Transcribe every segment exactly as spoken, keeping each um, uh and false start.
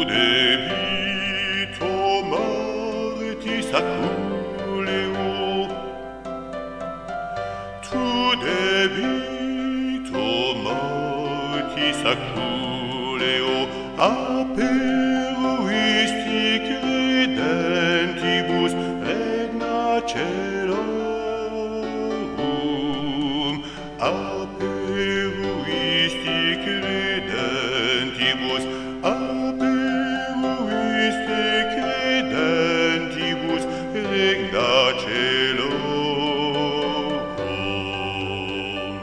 debito mortis aculeo, tu debito mortis aculeo, aperuisti credentibus regna celorum, aperuisti credentibus, aperuisti credentibus regna celorum.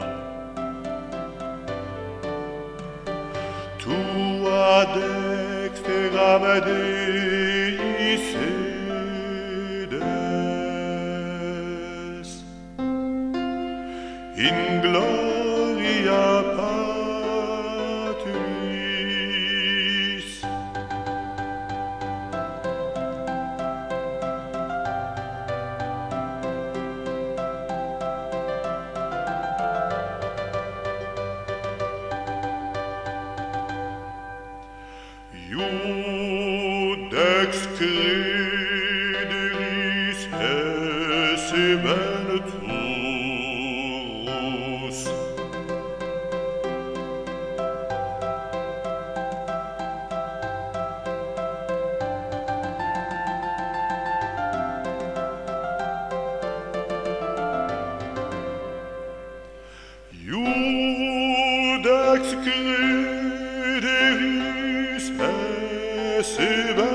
Tua dexteram Dei sedes, in gloria Patris. Iudex crederis esse venturus, Iudex crederis esse venturus,